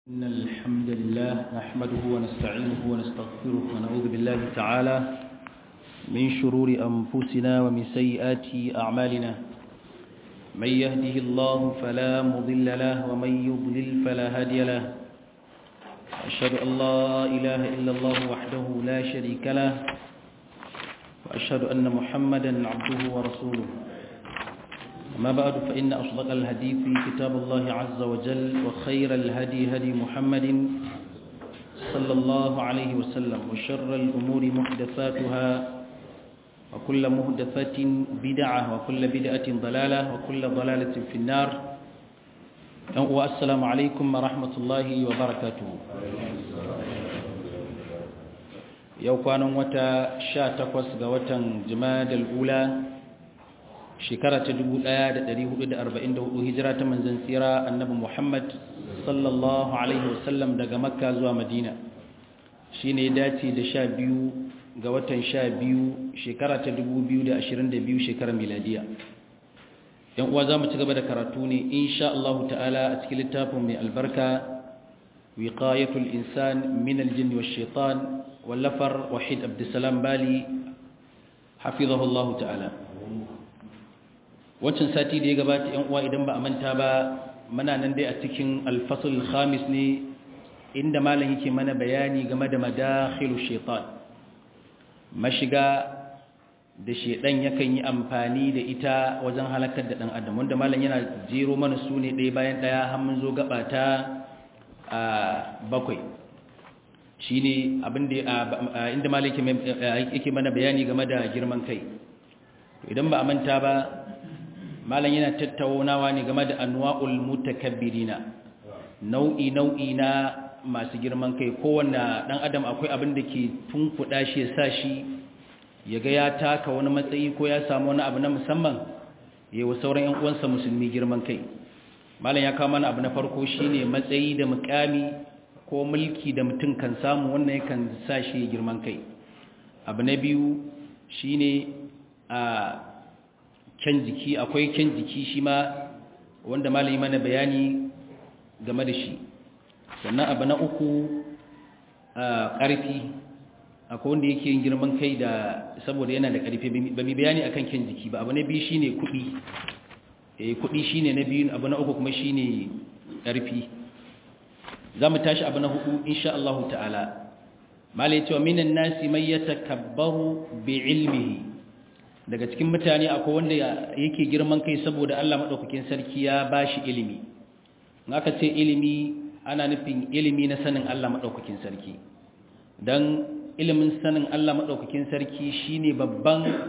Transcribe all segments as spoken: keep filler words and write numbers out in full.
إن الحمد لله نحمده ونستعينه ونستغفره ونعوذ بالله تعالى من شرور أنفسنا ومن سيئات أعمالنا من يهده الله فلا مضل له ومن يضلل فلا هادي له أشهد أن لا إله إلا الله وحده لا شريك له وأشهد أن محمدا عبده ورسوله أما بعد فإن أصدق الحديث كتاب الله عز وجل وخير الهدي هدي محمد صلى الله عليه وسلم وشر الأمور محدثاتها وكل محدثة بدعة وكل بدعة ضلالة وكل ضلالة في النار والسلام عليكم ورحمة الله وبركاته يوكان وتا شاتقوس غوتا جماد الأولى shekara ta dubu ɗaya da ɗari hudu da arba'in da hudu hijira ta manzon tsira annabi Muhammad sallallahu alaihi wasallam daga Makka zuwa Madina shine ya dace da sha biyu ga watan sha biyu shekara ta dubu biyu da ashirin da biyu shekarar miladiya. Yan uwa zamu ci gaba da karatu ne insha Allah ta'ala a cikin littafin mai albarka wiqayatul insan min al-jinn wash-shaytan wallafar Wahid Abdussalam Bali hafizahu Allah ta'ala. wancan sati da ya gabata yan uwa idan ba a manta ba muna nan dai a cikin al-fasl al-khamis ne inda malam yake mana bayani game da madakhilu shaytan mashiga da shedan yakan yi amfani da ita wajen halakar da dan adam wanda malam yana jero mana su ne ɗaya bayan ɗaya har mun zo gaba ta a bakwai shine abin da inda malam yake mana bayani game da girman kai idan ba a manta ba malam yana tattaunawa ne game da anwa'ul mutakabbirina nau'i nau'i na masu girman kai kowanne dan adam akwai abin da ke tunkuda shi ya sa shi ya ga ya taka wani matsayi ko ya samu wani abu na musamman yayin sauran ƴan uwansa musulmi girman kai malam ya kawo mana abu na farko shine matsayi da mukami ko mulki da mutum kan samu wannan yakan sa shi girman kai abu na biyu shine a kyan jiki akwai kyan jiki shi ma wanda malami mana bayani game da shi sannan abu na uku ƙarfi akwai wanda yake yin girman kai da saboda yana da ƙarfi ba mai bayani akan kyan jiki ba abu na biyu shine kuɗi eh kuɗi shine na biyu abu na uku kuma shine ƙarfi za mu tashi abu na hudu insha Allah ta'ala malai cewa minan nasi may yatakabbaru bi ilmihi daga cikin mutane akwai wanda yake girman kai saboda Allah madaukakin sarki ya bashi ilimi in aka ce ilimi ana nufin ilimi na sanin Allah madaukakin sarki dan ilimin sanin Allah madaukakin sarki shine babban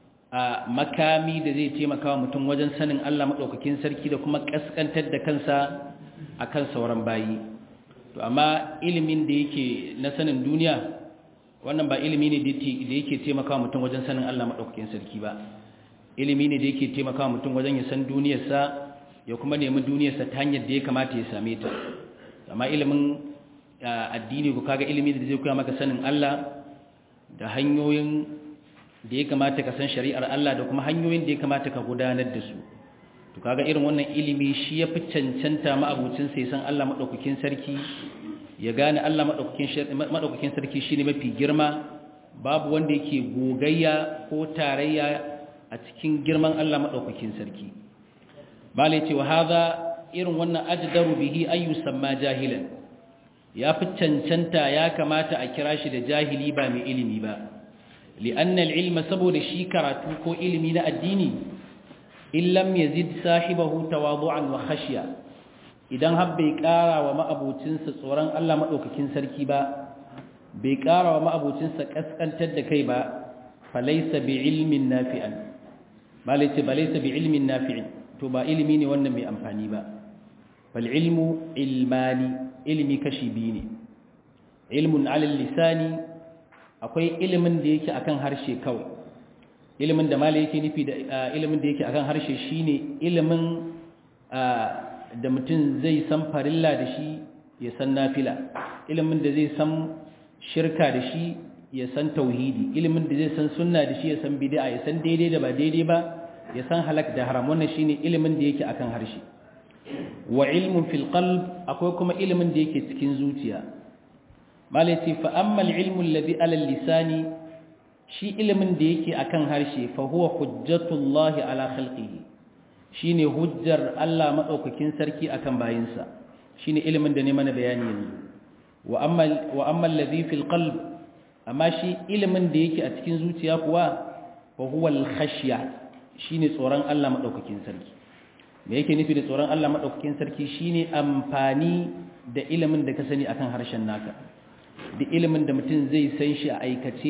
makami da zai taimaka wa mutum wajen sanin Allah madaukakin sarki da kuma kaskantar da kansa akan sauran bayi to amma ilimin da yake na sanin duniya wannan ba ilimi ne da yake taimaka mutum wajen sanin Allah madaukakin sarki ba ilimi ne da yake taimaka mutum wajen ya san duniyarsa ya kuma nemi duniyarsa ta hanyar da ya kamata ya same ta amma ilimin addini ko kaga ilimi da zai koya maka sanin Allah da hanyoyin da ya kamata ka san shari'ar Allah da kuma hanyoyin da ya kamata ka gudanar da su to kaga irin wannan ilimi shi yafi cancanta ma abucin sai san Allah madaukakin sarki ya gane Allah maɗaukakin sarki shi ne mafi girma babu wanda yake gogayya ko tarayya a cikin girman Allah maɗaukakin sarki malai ce wa haza irin wannan ajdaru bihi ayyu samma jahilan ya fi cancanta ya kamata a kira shi da jahili ba mai ilimi ba li'anna al-ilma saboda shi karatu ko ilimi na addini illam yazid sahibahu tawadu'an wa khashya idan har bai ƙara wa ma'abocinsa tsoron Allah maɗaukakin sarki ba bai ƙara wa ma'abocinsa ƙasƙantar da kai ba falaisa bi ilmin nafi'an malaita balaisa bi ilmin nafi'in to ba ilimi ne wannan mai amfani ba bal ilmu ilmani ilimi kashi biyu ne ilmun alal lisani akwai ilimin da yake akan harshe kawai ilimin da malai yake nufi da ilimin da yake akan harshe shine ilimin da mutum zai san farilla da shi ya san nafila ilimin da zai san shirka da shi ya san tauhidi ilimin da zai san sunna da shi ya san bid'a ya san daidai da ba daidai ba ya san halak da haram wannan shine ilimin da yake akan harshe wa ilmun fil qalb akwai kuma ilimin da yake cikin zuciya malati fa amma al ilmu alladhi ala lisani shi ilimin da yake akan harshe fa huwa hujjatullahi ala khalqihi shine hujjar Allah madaukakin sarki akan bayinsa shine ilimin da ne mana bayani yanzu wa amma wa amma alladhi fil qalb amma shi ilimin da yake a cikin zuciya kuwa fa huwa al khashya shine tsoron Allah madaukakin sarki me yake nufi da tsoron Allah madaukakin sarki shine amfani da ilimin da ka sani akan harshen naka da ilimin da mutum zai san shi a aikace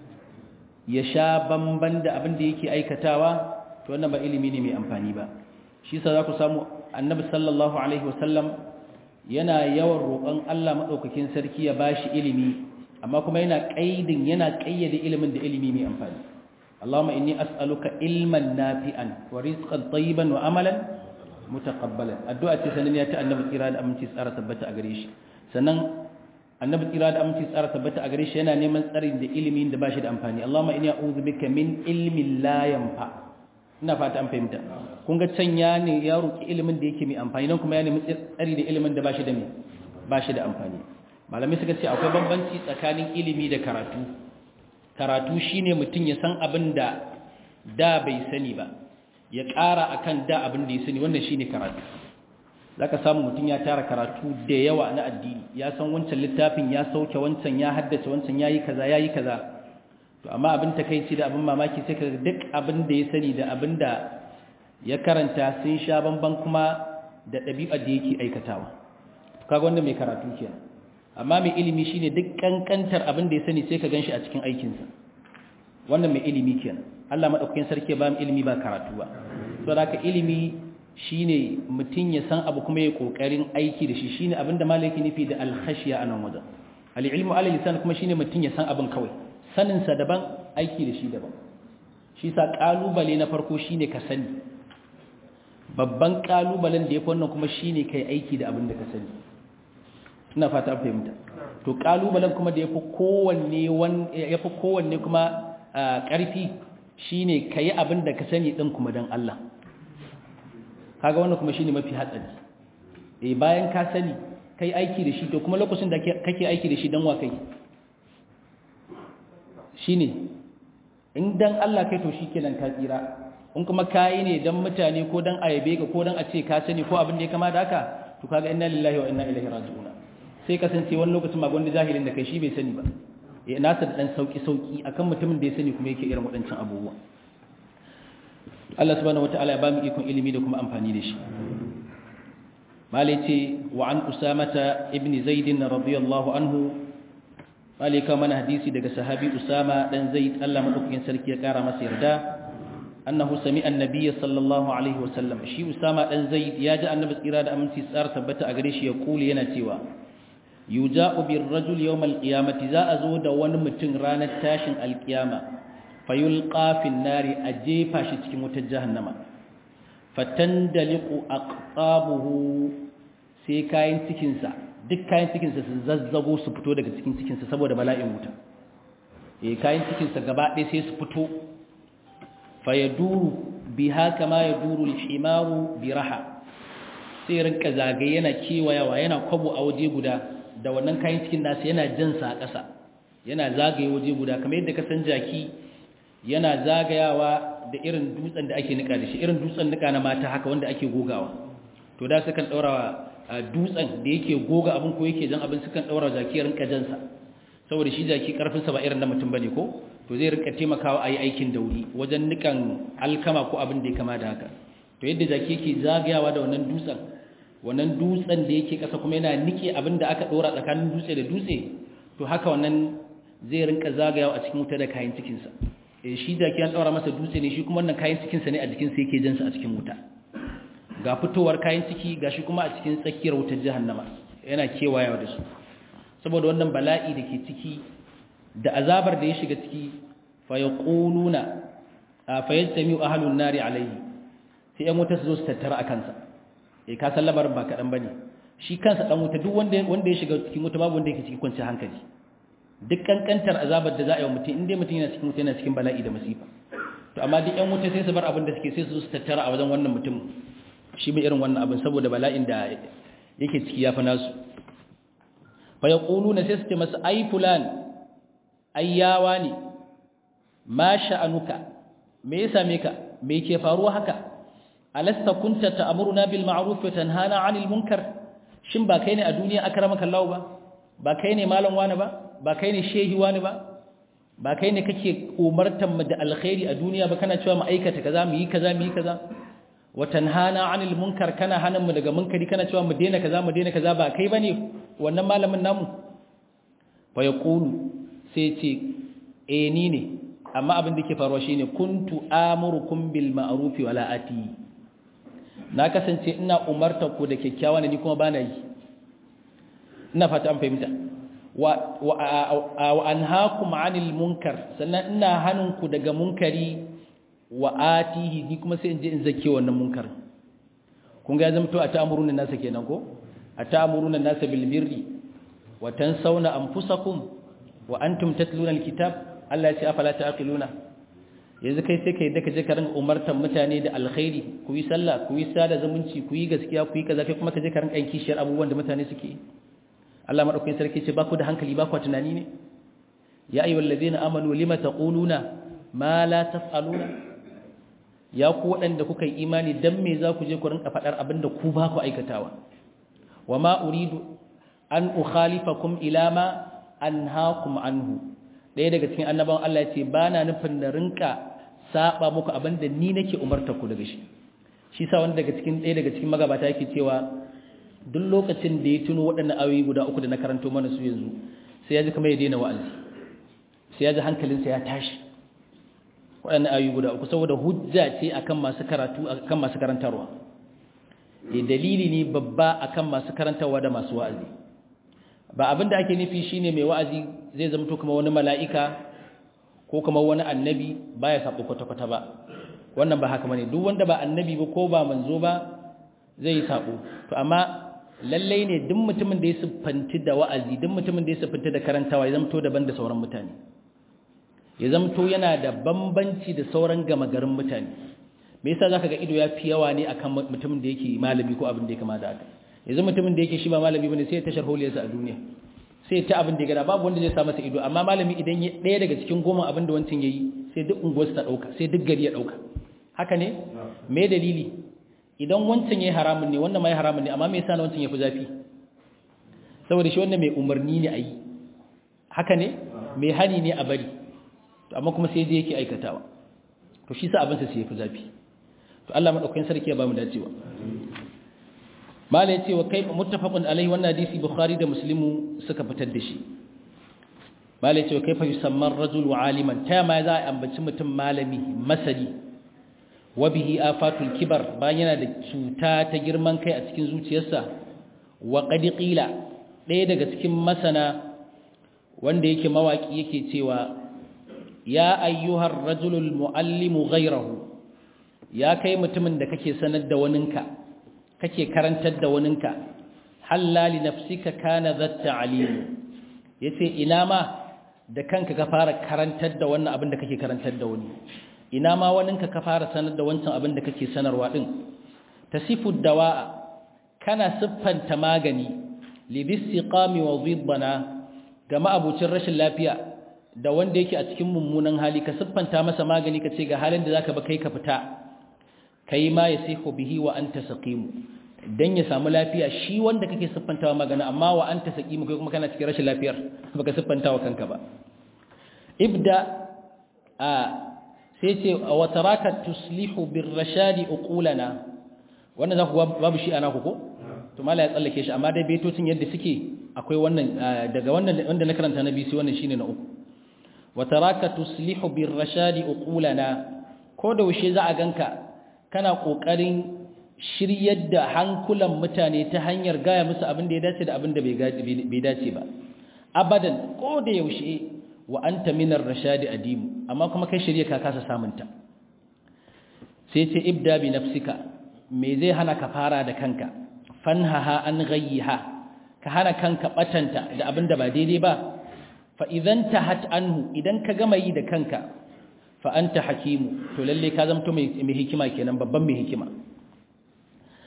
ya sha bamban da abin da yake aikatawa to wannan ba ilimi ne mai amfani ba shi yasa za ku samu annabi sallallahu alaihi wasallam yana yawan roƙon Allah madaukakin sarki ya bashi ilimi amma kuma yana kaidin yana kayyade ilimin da ilimi mai amfani Allahumma inni as'aluka ilman nafi'an wa rizqan tayyiban wa amalan mutaqabbalan addu'a ce sanin ya ta annabi tsira da aminci tsara tabbata a gare shi sannan annabi tsira da aminci tsara tabbata a gare shi yana neman tsarin da ilimin da bashi da amfani Allahumma inni a'udhu bika min ilmin la yanfa ina fata an fahimta kun ga can ya ne ya roki ilimin da yake mai amfani nan kuma ya nemi tsari da ilimin da bashi da mai bashi da amfani malamai suka ce akwai bambanci tsakanin ilimi da karatu karatu shine mutum ya san abin da da bai sani ba ya ƙara akan da abin da ya sani wannan shine karatu zaka samu mutum ya tara karatu da yawa na addini ya san wancan littafin ya sauke wancan ya haddace wancan yayi kaza yayi kaza to amma abin takeici da abin mamaki sai kaga duk abin da ya sani da abin da ya karanta sun sha bamban kuma da ɗabi'ar da yake aikatawa kaga wanda mai karatu kenan amma mai ilimi shine duk kankantar abin da ya sani sai ka ganshi a cikin aikinsa wannan mai ilimi kenan Allah madaukakin sarki ba mu ilimi ba karatu ba saboda haka ilimi shine mutum ya san abu kuma ya kokarin aiki da shi shine abinda malaki nufi da al-khashya anan wajen al-ilmu ala lisan kuma shine mutum ya san abin kawai sanin sa daban aiki da shi daban shi sa kalubale na farko shine ka sani babban kalubalen da yafi wannan kuma shine kai aiki da abin da ka sani ina fata fahimta to kalubalen kuma da yafi kowanne yafi kowanne kuma karfi shine kai abin da ka sani din kuma dan Allah kaga wannan kuma shine mafi hatsari eh bayan ka sani kai aiki da shi to kuma lokacin da kake aiki da shi dan wa kai shine in dan Allah kai to shikenan ka tsira in kuma kai ne dan mutane ko dan ayabe ka ko dan a ce ka sani ko abin da ya kama da haka to kaga inna lillahi wa inna ilaihi raji'un sai kasance wani lokacin ma gwanda jahilin da kai shi bai sani ba eh nasa da dan sauki sauki akan mutumin da ya sani kuma yake irin wadancan abubuwa Allah subhanahu wataala ya ba mu ikon ilimi da kuma amfani da shi malai ce wa an usamata ibn zaid radiyallahu anhu malai ka mana hadisi daga sahabi usama dan zaid Allah madaukakin sarki ya kara masa yarda annahu sami'a annabiy sallallahu alaihi wasallam shi usama dan zaid ya ji annabi tsira da aminci tsar tabbata a gare shi ya kuli yana cewa yuja'u bir rajul yawm al-qiyamati za a zo da wani mutum ranar tashin al-qiyama fayulqa fin nari a jefa shi cikin wutar jahannama fatandaliqu aqtabuhu sai kayan cikin sa duk kayan cikin sa su zazzago su fito daga cikin cikin sa saboda bala'in wuta eh kayan cikin sa gaba ɗaya sai su fito fayaduru biha kama yaduru al-himaru biraha sai rinka zagaye yana kewayawa yana kwabo a waje guda da wannan kayan cikin nasa yana jansa a ƙasa yana zagaye waje guda kamar yadda ka san jaki yana zagayawa da irin dutsen da ake nika da shi irin dutsen nika na mata haka wanda ake gogawa to da sukan daura dutsen da yake goga abin ko yake jan abin sukan daura jaki ya rinka jansa saboda shi jaki karfin sa ba irin na mutum bane ko to zai rinka taimakawa ayi aikin dauri wajen nikan alkama ko abin da ya kama da haka to yadda jaki yake zagayawa da wannan dutsen wannan dutsen da yake kasa kuma yana nike abin da aka dora tsakanin dutse da dutse to haka wannan zai rinka zagayawa a cikin wuta da kayan cikin sa eh shi jaki an daura masa dutse ne shi kuma wannan kayan cikin sa ne a jikin sa yake jansa a cikin wuta ga fitowar kayan ciki gashi kuma a cikin tsakiyar wutar jahannama yana kewayawa da su saboda wannan bala'i da ke ciki da azabar da ya shiga ciki fa yaquluna fa yajtami'u ahlun nari alayhi sai yan wuta su zo su tattara a kansa eh ka san labarin ba kadan bane shi kansa dan wuta duk wanda wanda ya shiga cikin wuta babu wanda yake cikin kwanciyar hankali duk kankantar azabar da za a yi wa mutum inda mutum yana cikin wuta yana cikin bala'i da masifa to amma duk yan wuta sai su bar abin da suke sai su zo su tattara a wajen wannan mutum shi mai irin wannan abin saboda bala'in da yake ciki yafi nasu fa yaquluna sai su ce masa ai fulan ayyawa ne ma sha'anuka me ya same ka me yake faruwa haka alasta kunta ta'muruna bil ma'ruf wa tanhana 'anil munkar shin ba kai ne a duniya akramaka Allah ba ba kai ne malam wani ba ba kai ne shehi wani ba ba kai ne kake umartan mu da alkhairi a duniya ba kana cewa mu aikata kaza mu yi kaza mu yi kaza wa tanhana 'anil munkar kana hanan mu daga munkari kana cewa mu daina kaza mu daina kaza ba kai bane wannan malamin namu fa yaqulu sai ce eh ni ne amma abin da ke faruwa shine kuntu amurukum bil ma'ruf wa la ati na kasance ina umartar ku da kyakkyawa ne ni kuma bana yi ina fata an fahimta wa wa anhaakum 'anil munkar sannan ina hanunku daga munkari wa atihi ni kuma sai in je in zake wannan munkar kun ga ya zama to a ta'muruna nasa kenan ko a ta'muruna nasa bil birri wa tansawna anfusakum wa antum tatluna alkitab Allah ya ce afala ta'qiluna yanzu kai sai kai da kaje ka rinka umartan mutane da alkhairi ku yi sallah ku yi sada zumunci ku yi gaskiya ku yi kaza kai kuma kaje ka rinka yin kishiyar abubuwan da mutane suke Allah madaukakin sarki ce ba ku da hankali ba ku tunani ne ya ayyuhal ladina amanu lima taquluna ma la taf'aluna ya ku wadanda kuka yi imani dan me za ku je ku rinka fadar abinda ku ba ku aikatawa wama uridu an ukhalifakum ila ma anhaakum anhu ɗaya daga cikin annabawan Allah ya ce ba na nufin na rinka saba muku abinda ni nake umarta ku daga shi shi sa wanda daga cikin ɗaya daga cikin magabata yake cewa duk lokacin da ya tuno waɗannan ayoyi guda uku da na karanto mana su yanzu sai ya ji kamar ya daina wa'azi sai ya ji hankalinsa ya tashi waɗannan ayoyi guda uku saboda hujja ce akan masu karatu akan masu karantarwa eh dalili ne babba akan masu karantarwa da masu wa'azi ba abin da ake nufi shine mai wa'azi zai zama to kuma wani mala'ika ko kuma wani annabi baya sabo kwata-kwata ba wannan ba haka bane duk wanda ba annabi ba ko ba manzo ba zai yi sabo to amma lalle ne duk mutumin da ya siffanci da wa'azi duk mutumin da ya siffanci da karantawa ya zama to daban da sauran mutane ya zama to yana da bambanci da sauran gama garin mutane me yasa zaka ga ido ya fi yawa ne akan mutumin da yake malami ko abin da ya kama da haka yanzu mutumin da yake shi ba malami bane sai ya tashar holiyarsa a duniya sai ta abin da ya gada babu wanda zai sa masa ido amma malami idan ya daya daga cikin goma abin da wancan yayi sai duk unguwarsa ta dauka sai duk gari ya dauka haka ne me dalili idan wancan yayi haramun ne wannan ma yayi haramun ne amma me yasa na wancan yafi zafi saboda shi wannan mai umarni ne ayi haka ne mai hani ne a bari to amma kuma sai dai yake aikatawa to shi sa abin sa sai yafi zafi to Allah madaukakin sarki ya ba mu dacewa mala yace wa kai muttafaqun alaihi wannan hadisi bukhari da muslimu suka fitar da shi mala yace wa kaifa yusamma ar-rajulu aliman ta ma za a ambaci mutum malami masali wa bihi afatul kibar bayan yana da cuta ta girman kai a cikin zuciyarsa wa qad qila ɗaya daga cikin masana wanda yake mawaki yake cewa ya ayyuhar rajulul muallimu ghayrahu ya kai mutumin da kake sanar da waninka kake karantar da waninka halali nafsika kana zatta alim yace ina ma da kanka ka fara karantar da wannan abin da kake karantar da wani ina ma waninka ka fara sanar da wancan abin da kake sanarwa din tasifu dawa'a kana siffanta magani libistiqami wa dhibbana ga ma'abucin rashin lafiya da wanda yake a cikin mummunan hali ka siffanta masa magani ka ce ga halin da zaka ba kai ka fita kai ma yasihu bihi wa anta saqim dan ya samu lafiya shi wanda kake siffantawa magana amma wa anta saqim kai kuma kana cikin rashin lafiyar baka siffantawa kanka ba ibda a sai ce wa taraka tuslihu birrashadi uqulana wannan zaku babu shi ana ku ko to mala ya tsallake shi amma dai baitocin yadda suke akwai wannan daga wannan wanda na karanta na bisi wannan shine na uku wa taraka tuslihu birrashadi uqulana ko da wushe za a ganka kana kokarin shiryar da hankulan mutane ta hanyar gaya musu abin da ya dace da abin da bai dace ba abadan ko da yaushe wa anta minar rashadi adimu amma kuma kai shirye ka kasa samunta sai ce ibda bi nafsika me zai hana ka fara da kanka fanhaha an ghayyiha ka hana kanka batanta da abin da ba daidai ba fa idan tahat anhu idan ka gama yi da kanka fa anta hakimu to lalle ka zamto mai hikima kenan babban mai hikima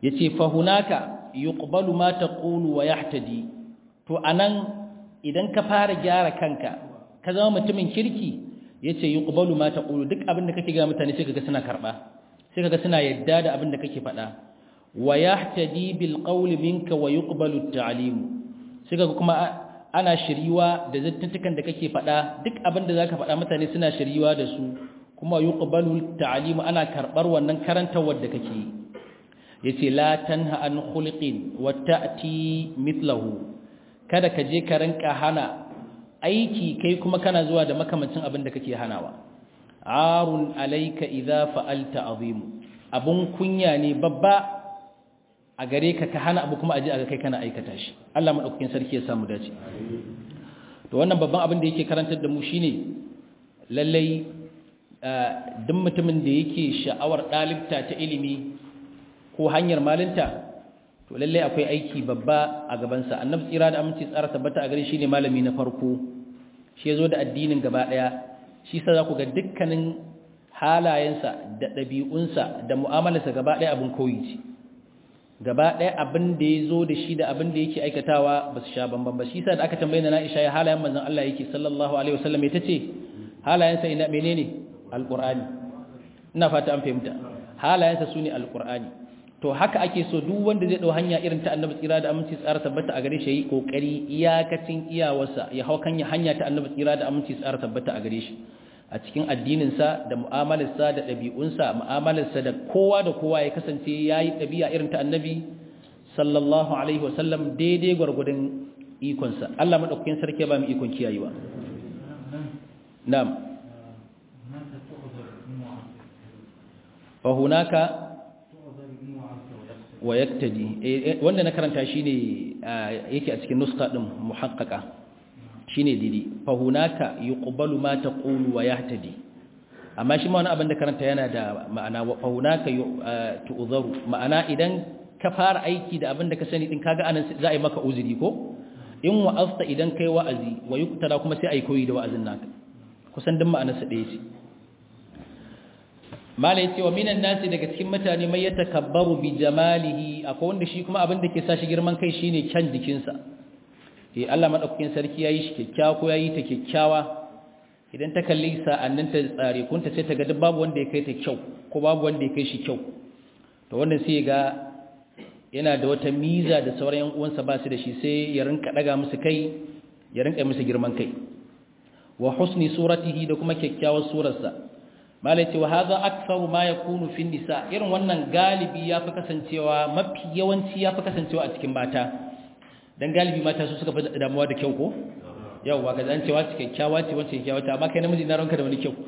yace fa hunaka yuqbalu ma taqulu wa yahtadi to anan idan ka fara gyara kanka ka zama mutumin kirki yace yuqbalu ma taqulu duk abin da kake ga mutane sai kaga suna karba sai kaga suna yadda da abin da kake faɗa wa yahtadi bil qawli minka wa yuqbalu at-ta'lim sai kaga kuma ana shiriwa da zattuntukan da kake faɗa duk abin da zaka faɗa mutane suna shiriwa da su kuma yuqbalu at-ta'lim ana karbar wannan karantawar da kake yi yace la tanha an khuluqin wa ta'ti mithluhu kada ka je ka rinka hana aiki kai kuma kana zuwa da makamancin abin da kake hanawa arun alayka idza fa'alta azim abun kunya ne babba a gare ka ka hana abu kuma aje aga kai kana aikata shi Allah madaukakin sarki ya samu dace to wannan babban abin da yake karantar da mu shine lallai duk mutumin da yake sha'awar dalibta ta ilimi ko hanyar malinta to lalle akwai aiki babba a gabansa annabi tsira da aminci tsara tabbata a gare shi ne malami na farko shi yazo da addinin gaba daya shi sa za ku ga dukkanin halayensa da ɗabi'unsa da mu'amalarsa gaba daya abin koyi ce gaba daya abin da yazo da shi da abin da yake aikatawa ba su sha bamban ba shi sa da aka tambaye na Aisha ya halayen manzon Allah yake sallallahu alaihi wasallam ita ce halayensa ina menene alqur'ani ina fata an fahimta halayensa sune alqur'ani to haka ake so duk wanda zai dau hanya irin ta annabi tsira da aminci tsara tabbata a gare shi yi kokari iyakacin iyawarsa ya hau kan hanya ta annabi tsira da aminci tsara tabbata a gare shi a cikin addinin sa da mu'amalar sa da dabi'un sa mu'amalar sa da kowa da kowa ya kasance yayi dabi'a irin ta annabi sallallahu alaihi wasallam daidai gurgudun ikon sa Allah madaukakin sarki ba mu ikon kiyayewa na'am fa hunaka wa yaktadi wanda na karanta shine yake a cikin nuska din muhaqqaqa shine didi fa hunaka yuqbalu ma taqulu wa yahtadi amma shi ma wani abin da karanta yana da ma'ana fa hunaka tu'zaru ma'ana idan ka fara aiki da abin da ka sani din kaga anan za a yi maka uzuri ko in wa'azta idan kai wa'azi wa yuqtada kuma sai ai koyi da wa'azin naka kusan din ma'anar sa ɗaya ce malai ce wa minan nasi daga cikin mutane mai yatakabbaru bi jamalihi akwai wanda shi kuma abin da ke sa shi girman kai shine kyan jikinsa eh Allah madaukakin sarki yayi shi kyakkyawa ko yayi ta kyakkyawa idan ta kalli sa'annin ta tsare kunta sai ta ga duk babu wanda ya kai ta kyau ko babu wanda ya kai shi kyau to wannan sai ga yana da wata miza da sauran yan uwansa ba su da shi sai ya rinka daga musu kai ya rinka musu girman kai wa husni suratihi da kuma kyakkyawar surarsa malai ce wa haza aktsaru ma yakunu fi nisa irin wannan galibi yafi kasancewa mafi yawanci yafi kasancewa a cikin mata dan galibi mata su suka fi damuwa da kyau ko yawa ga zan cewa kyakkyawa ce wace kyakkyawa ta amma kai namiji na ranka da wani kyau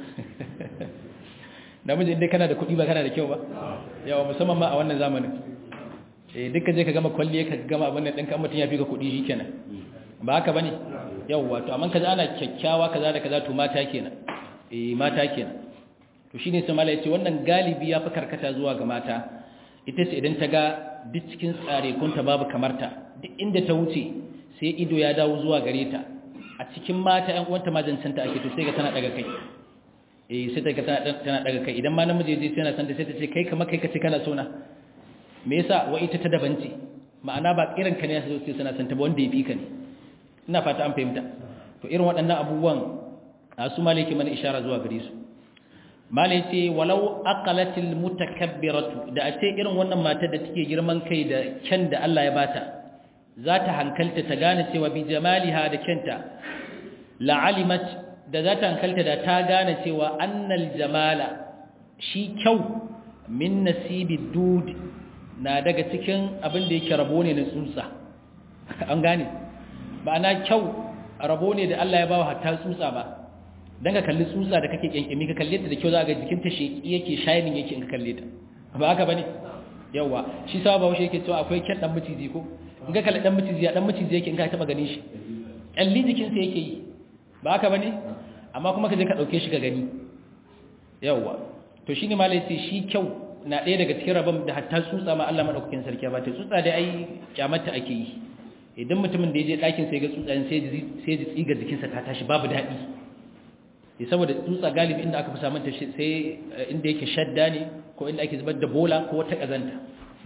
namiji indai kana da kuɗi ba kana da kyau ba yawa musamman ma a wannan zamanin eh duka je ka gama kwalliye ka gama abin nan ɗinka mutum ya fi ka kuɗi shikenan ba haka bane yawa to amma kaza ana kyakkyawa kaza da kaza to mata kenan eh mata kenan to shine sai malai ce wannan galibi ya fi karkata zuwa ga mata ita ce idan ta ga duk cikin tsare kunta babu kamarta duk inda ta wuce sai ido ya dawo zuwa gare ta a cikin mata ƴan uwanta majancanta ake to sai ga tana daga kai eh sai ta ga tana daga kai idan ma namiji je sai yana san da sai ta ce kai kamar kai kace kana so na me yasa wa ita ta daban ce ma'ana ba irin ka ne sai sai sana san ta ba wanda ya fi ka ne ina fata an fahimta to irin waɗannan abubuwan su malaki mana ishara zuwa gare su malai ce walau aqalatil mutakabbiratu da a ce irin wannan matar da take girman kai da kyan da Allah ya bata za ta hankalta ta gane cewa bi jamaliha da kyanta la'alimat da za ta hankalta da ta gane cewa annal jamala shi kyau min nasibi dud na daga cikin abin da yake rabo ne na tsutsa an gane ma'ana kyau rabo ne da Allah ya bawa hatta tsutsa ba dan ka kalli tsutsa da kake kyankyami ka kalle ta da kyau za ga jikinta sheki yake shining yake in ka kalle ta ba haka bane yawa shi sa ba washe yake cewa akwai kyan dan miciji ko in ka kalle dan miciji ya dan miciji yake in ka taba ganin shi kalli jikinsa yake yi ba haka bane amma kuma ka je ka dauke shi ka gani yawa to shine malai sai shi kyau na ɗaya daga cikin rabon da hatta tsutsa ma Allah madaukakin sarki ba ta tsutsa dai ai kyamata ake yi idan mutumin da ya je ɗakin sai ga tsutsa sai sai ji tsiga jikinsa ta tashi babu daɗi sai saboda tsutsa galibi inda aka fi samun ta sai inda yake shadda ne ko inda ake zubar da bola ko wata kazanta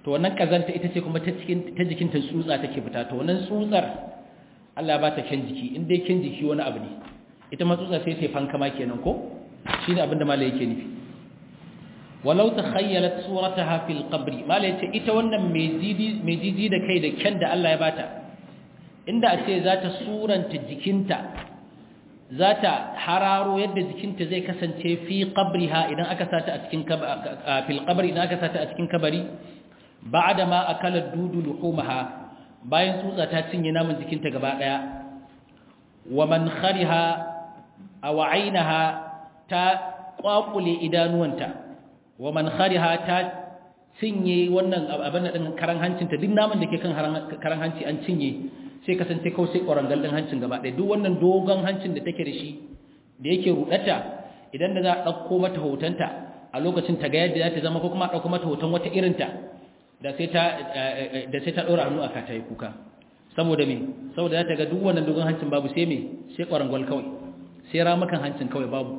to wannan kazanta ita ce kuma ta cikin ta jikin ta tsutsa take fita to wannan tsutsar Allah ba ta kyan jiki in dai kyan jiki wani abu ne ita ma tsutsa sai ta fankama kenan ko shine abin da malai yake nufi walau takhayyalat surataha fil qabri malai ce ita wannan mai jiji mai jiji da kai da kyan da Allah ya bata inda a ce za ta suranta jikinta za ta hararo yadda jikinta zai kasance fi qabriha idan aka sata a cikin fil qabri idan aka sata a cikin kabari ba'da ma akala dudu luhumaha bayan tsutsa ta cinye naman jikinta gaba daya wa man khariha aw aynaha ta kwakule idanuwanta wa man khariha ta cinye wannan abin din karan hancinta duk naman da ke kan karan hanci an cinye sai kasance kawai sai ƙwarangal ɗin hancin gaba ɗaya duk wannan dogon hancin da take da shi da yake ruɗata idan da za a ɗauko mata hotonta a lokacin ta ga yadda za ta zama ko kuma a ɗauko mata hoton wata irinta da sai ta ɗora hannu a ka ta yi kuka saboda me saboda za ta ga duk wannan dogon hancin babu sai me sai ƙwarangal kawai sai ramukan hancin kawai babu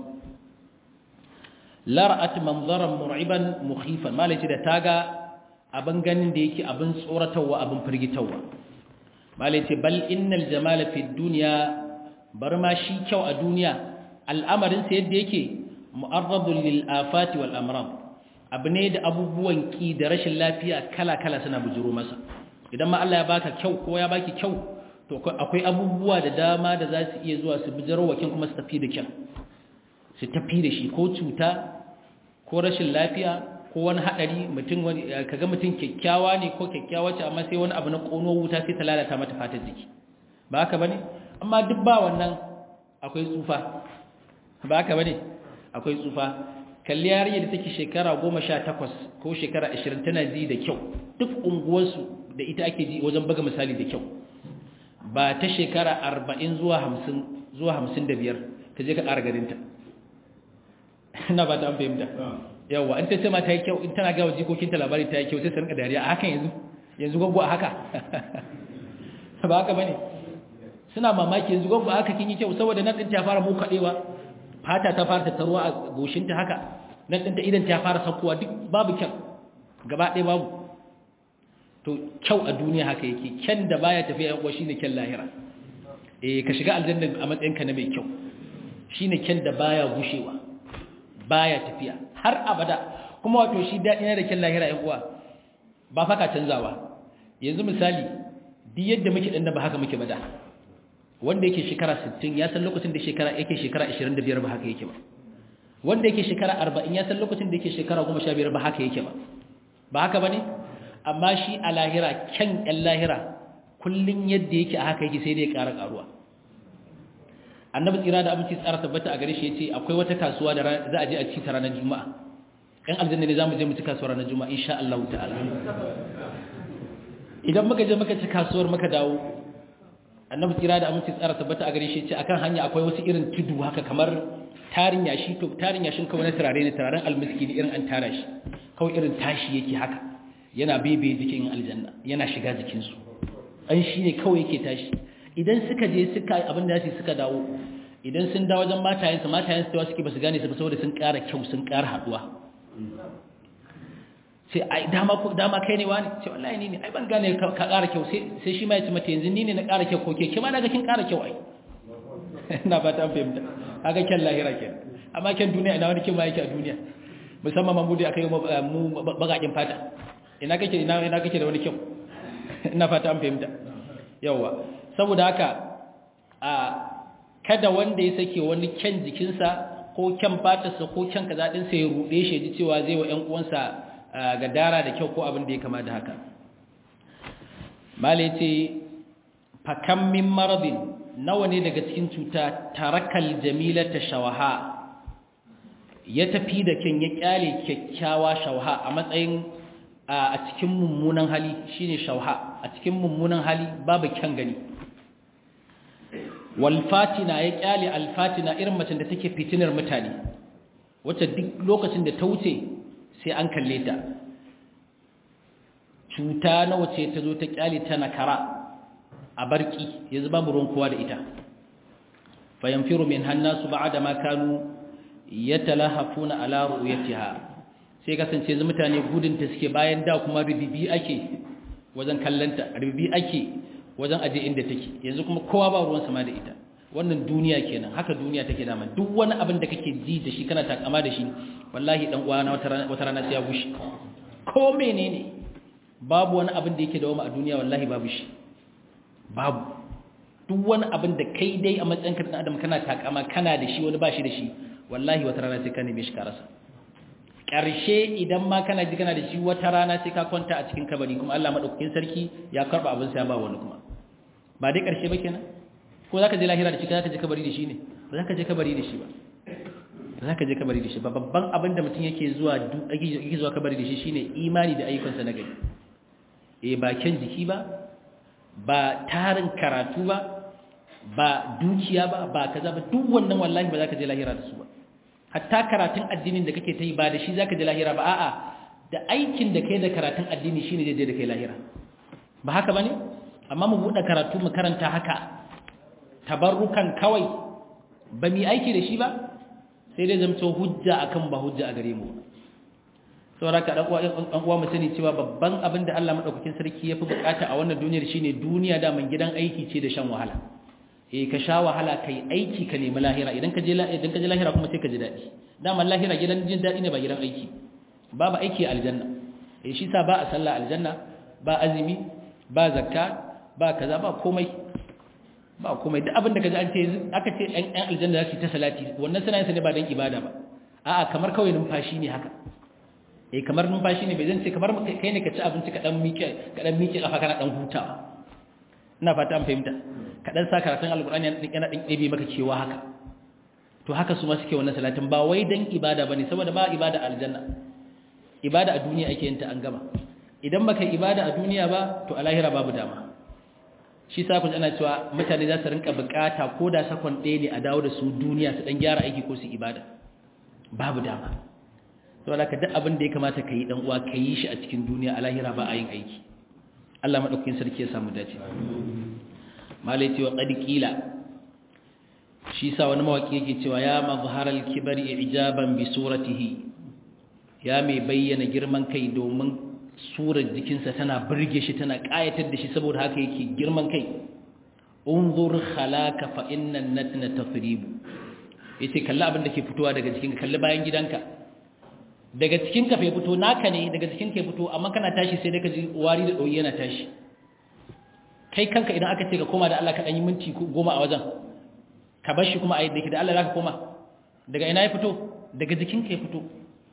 lara'at manzaran mur'iban mukhifan malaci da ta ga abin ganin da yake abin tsoratarwa abin firgitarwa malai ce bal innal jamala fi dunya bar ma shi kyau a duniya al'amarin sa yadda yake mu'arradun lil afati wal amrad abu ne da abubuwan ki da rashin lafiya kala kala suna bujuro masa idan ma Allah ya baka kyau ko ya baki kyau to akwai abubuwa da dama da za su iya zuwa su bujuro wakin kuma su tafi da kyau su tafi da shi ko cuta ko rashin lafiya ko wani hadari mutum wani kaga mutum kyakkyawa ne ko kyakkyawa ce amma sai wani abu na kono wuta sai ta lalata mata fatar jiki ba haka bane amma duk ba wannan akwai tsufa ba haka bane akwai tsufa kalli yarinya da take shekara goma sha takwas ko shekara ashirin tana ji da kyau duk unguwarsu da ita ake ji wajen buga misali da kyau ba ta shekara arba'in zuwa hamsin zuwa hamsin da biyar ka je ka ƙara garinta ina ba ta an fahimta yawa in ta ce ma ta yi kyau in tana gawa jikokinta labari ta yi kyau sai su rinka dariya a hakan yanzu yanzu gwaggo a haka ba haka bane suna mamaki yanzu gwaggo a haka kin yi kyau saboda nan din ta fara mukadewa fata ta fara tattaruwa a goshinta haka nan din ta idan ta fara sakkuwa duk babu kyau gaba ɗaya babu to kyau a duniya haka yake kyan da baya tafiya yan uwa shine kyan lahira eh ka shiga aljanna a matsayinka na mai kyau shine kyan da baya gushewa baya tafiya har abada kuma wato shi daɗi na da kyan lahira ‘yan uwa ba faka canzawa yanzu misali duk yadda muke ɗan da ba haka muke bada wanda yake shekara sittin ya san lokacin da shekara yake shekara ashirin da biyar ba haka yake ba wanda yake shekara arba'in ya san lokacin da yake shekara goma sha biyar ba haka yake ba ba haka ba ne amma shi a lahira kyan ‘yan lahira kullum yadda yake a haka yake sai dai ya ƙara ƙaruwa annabi tsira da aminci tsara tabbata a gare shi yace akwai wata kasuwa da za a je a ci ta ranar juma'a ɗan aljanna ne zamu je mu ci kasuwar ranar juma'a insha Allah ta'ala idan muka je muka ci kasuwar muka dawo annabi tsira da aminci tsara tabbata a gare shi yace akan hanya akwai wasu irin tudu haka kamar tarin yashi to tarin yashin kawai na turare ne turaren almiski ne irin an tara shi kawai irin tashi yake haka yana bebe jikin aljanna yana shiga jikin su an shi ne kawai yake tashi idan suka je suka abin da su suka dawo idan sun dawo wajen matayensu matayensu tawa suke ba su gane su ba saboda sun ƙara kyau sun ƙara haɗuwa sai ai dama ko dama kai ne wani sai wallahi ni ne ai ban gane ka ƙara kyau sai sai shi ma ya ce mata yanzu ni ne na ƙara kyau ko ke kima naga kin ƙara kyau ai ina ba ta fahimta kaga kyan lahira kenan amma kyan duniya ina wani kin ma yake a duniya musamman mamudi akai mu bagakin fata ina kake ina ina kake da wani kyau ina fata an fahimta yawa saboda haka a kada wanda ya sake wani kyan jikinsa ko kyan fatarsa ko kyan kaza ɗinsa ya ruɗe shi ji cewa zai wa ‘yan uwansa gadara da kyau ko abin da ya kama da haka malai ce fakan min maradin nawa ne daga cikin cuta tarakal jamila ta shawaha ya tafi da kyan ya kyale kyakkyawa shawaha a matsayin a cikin mummunan hali shine shawaha a cikin mummunan hali babu kyan gani walfatina ya kyale alfatina irin macen da take fitinar mutane wacce duk lokacin da ta wuce sai an kalle ta cuta na wace ta zo ta kyale ta nakara a barki yanzu babu ruwan kowa da ita fayanfiru min hannasu ba'da ma kanu yatalahafuna ala ru'yatiha sai kasance yanzu mutane gudun ta suke, bayan da kuma rubibi ake wajen kallanta, rubibi ake wajen aje inda take, yanzu kuma kowa ba ruwan sama da ita. Wannan duniya kenan, haka duniya take dama. Duk wani abin da kake ji da shi kana takama da shi, wallahi dan uwana wata rana wata rana sai ya gushi. Ko menene, babu wani abin da yake da wama a duniya, wallahi babu shi. Babu. Duk wani abin da kai dai a matsayin ka dan adam kana takama kana da shi, wani ba shi da shi, wallahi wata rana sai ka neme shi ka rasa. Karshe idan ma kana ji kana da shi, wata rana sai ka kwanta a cikin kabari, kuma Allah madaukakin sarki ya karba abin sa ya ba wani kuma. Ba dai karshe ba kenan? Ko za ka je lahira da shi, ka za ka je kabari da shi ne? Ba za ka je kabari da shi ba. Ba za ka je kabari da shi ba. Babban abin da mutum yake zuwa yake zuwa kabari da shi shine imani da ayyukansa na gari. Eh, ba kyan jiki ba, ba tarin karatu ba, ba dukiya ba, ba kaza ba, duk wannan wallahi ba za ka je lahira da su ba. Hatta karatun addinin da kake ta yi ba da shi za ka je lahira ba, a'a da aikin da kai da karatun addini shine zai je da kai lahira. Ba haka bane? Amma mu buɗe karatu mu karanta haka tabarrukan kawai ba mu aiki da shi ba, sai dai zamto hujja akan ba hujja a gare mu. Saboda ka dan uwa dan uwa mu sani cewa babban abin da Allah madaukakin sarki yafi bukata a wannan duniyar shine duniya da man gidan aiki ce da shan wahala. Eh, ka sha wahala kai aiki ka nemi lahira, idan ka je idan ka je lahira kuma sai ka ji dadi. Dama lahira gidan jin dadi ne ba gidan aiki. Babu aiki a aljanna. Eh, shi sa ba a sallah aljanna, ba azumi, ba zakka, ba kaza, ba komai. Ba komai. Duk abin da kaji an ce aka ce ɗan ɗan aljanna za su ta salati, wannan suna yin sa ne ba dan ibada ba. A'a, kamar kawai numfashi ne haka. Eh, kamar numfashi ne, bai zan ce kamar kai ne ka ci abinci ka dan miƙe ka dan miƙe kafa kana dan hutawa. Ina fata an fahimta. Kaɗan sa karatun alƙur'ani yana ɗin ɗebe maka cewa haka. To haka su ma suke wannan salatin, ba wai don ibada ba ne, saboda ba ibada a aljanna. Ibada a duniya ake yin ta an gama. Idan baka ibada a duniya ba, to a lahira babu dama. Shi sa kun ana cewa mutane za su rinka bukata ko da sakon ɗaya ne a dawo da su duniya su ɗan gyara aiki ko su ibada. Babu dama. Saboda ka duk abin da ya kamata ka yi ɗan uwa ka yi shi a cikin duniya, a lahira ba a yin aiki. Allah maɗaukakin sarki ya samu dace. Malai cewa qad qila, shi sa wani mawaki yake cewa ya mazharal kibari ijaban bi suratihi, ya mai bayyana girman kai domin surar jikinsa tana burge shi tana kayatar da shi, saboda haka yake girman kai. Unzur khalaka fa inna natna tafribu, yace kalli abin da ke fitowa daga jikinka, kalli bayan gidanka, daga cikinka fa ya fito, naka ne daga cikinka ya fito, amma kana tashi sai daga ji wari da doyi yana tashi. Kai kanka idan aka ce ka koma da Allah ka dan yi minti goma a wajen, ka bar shi kuma a yadda yake da Allah zaka koma, daga ina ya fito? Daga jikinka ya fito.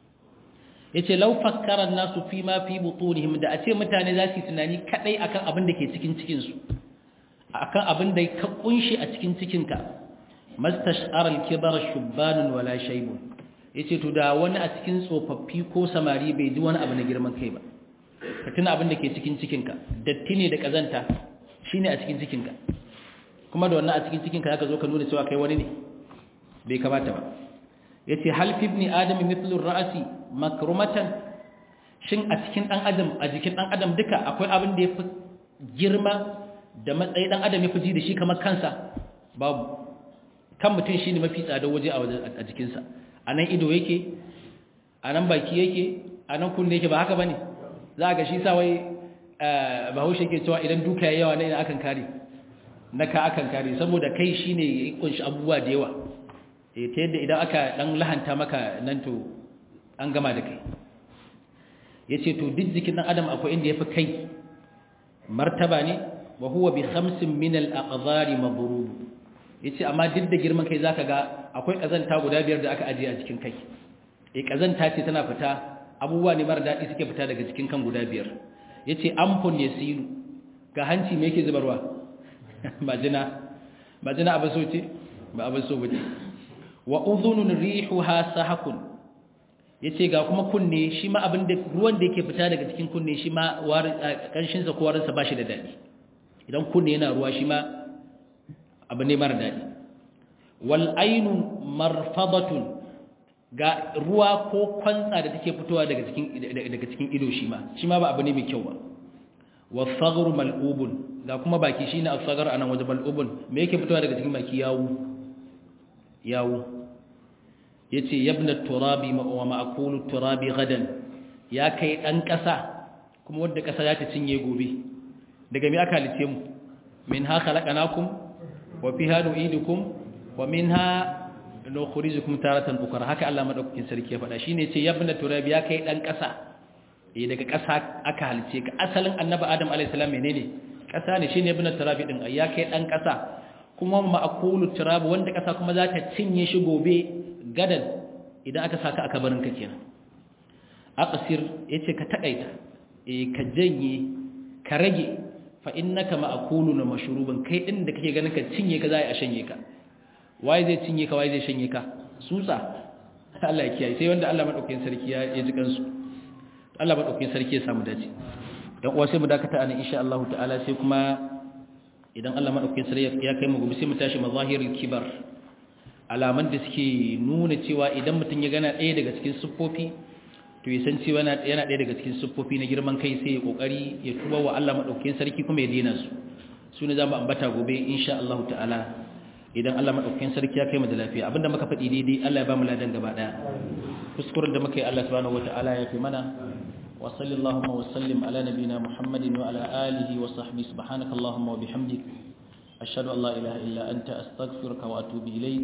Yace law fakkara an-nasu fi ma fi butunihim, da a ce mutane za su yi tunani kadai akan abin da ke cikin cikin su, akan abin da ka kunshi a cikin cikinka, mastash'ara al-kibara shubbanun wala shaybun, yace to da wani a cikin tsofaffi ko samari bai ji wani abu na girman kai ba. Ka tuna abin da ke cikin cikinka, datti ne da kazanta shine a cikin cikinka, kuma da wannan a cikin cikinka zaka zo ka nuna cewa kai wani ne, bai kamata ba. Yace hal fi ibn adam mithlu ar-ra'si makrumatan, shin a cikin dan adam a jikin dan adam duka akwai abin da yafi girma da matsayi dan adam yafi ji da shi kamar kansa? Babu. Kan mutum shine mafi tsada waje a jikinsa. Anan ido yake, anan baki yake, anan kunne yake, ba haka bane? Za ga shi sa wai Bahaushe yake cewa idan duka yayi yawa ne akan kare, na ka akan kare, saboda kai shine ya kunshi abubuwa da yawa. Eh, ta yadda idan aka dan lahanta maka nan to an gama da kai. Yace to duk jikin dan adam akwai inda yafi kai martaba ne, wa huwa bi khamsin min al-aqdari mabrub. Yace amma duk da girman kai zaka ga akwai kazanta guda biyar da aka ajiye a cikin kai. Eh, kazanta ce tana fita, abubuwa ne mara daɗi suke fita daga cikin kan guda biyar. Yace amfun yasiru, ga hanci me yake zubarwa? Majina. Majina abin so ce? Ba abin so bace. Wa udhunun rihuha sahakun, yace ga kuma kunne, shi ma abin da ruwan da yake fita daga cikin kunne shi ma kanshin sa ko warin sa bashi da dadi. Idan kunne yana ruwa shi ma abu ne mara dadi. Wal ainu marfadatun, ga ruwa ko kwantsa da take fitowa daga cikin daga cikin ido shi ma shi ma ba abu ne mai kyau ba. Wasaghru mal'ubun, ga kuma baki shine as-saghar anan wajen mal'ubun, me yake fitowa daga cikin baki? Yawu. Yawu. Yace yabna turabi wa ma'kulu turabi gadan, ya kai dan ƙasa kuma wanda ƙasa za ta cinye gobe daga me aka halice mu minha khalaqnakum wa fiha nu'idukum wa minha nukhrijukum taratan ukhra haka Allah madaukakin sarki ya faɗa shine ce yabna turab ya kai dan ƙasa eh daga ƙasa aka halice ka asalin annabi adam alayhi salam menene ƙasa ne shine ibn turabi din ya kai dan ƙasa kuma ma'akulu turab wanda ƙasa kuma za ta cinye shi gobe gadan idan aka saka aka barin ka kenan aqsir yace ka takaita eh ka janye ka rage fa innaka ma'akulun mashruban kai din da kake ganin ka cinye ka zai a shanye ka waye zai cinye ka waye zai shanye ka tsutsa Allah ya kiyaye sai wanda Allah madaukakin sarki ya ji kansu Allah madaukakin sarki ya samu dace dan uwa sai mu dakata anan insha Allah ta'ala sai kuma idan Allah madaukakin sarki ya kai mu gobe sai mu tashi mazahirul kibar alaman da suke nuna cewa idan mutum ya gana ɗaya daga cikin siffofi to ya san cewa yana ɗaya daga cikin siffofi na girman kai sai ya kokari ya tuba wa Allah madaukakin sarki kuma ya dena su su ne zamu ambata gobe insha Allah ta'ala idan Allah madaukakin sarki ya kai mu da lafiya abinda muka faɗi daidai Allah ya ba mu ladan gaba daya kuskuren da muka yi Allah subhanahu wataala ya fi mana wa sallallahu wa sallim ala nabiyyina Muhammadin wa ala alihi wa sahbihi subhanakallahumma wa bihamdik ashhadu an la ilaha illa anta astaghfiruka wa atubu ilayk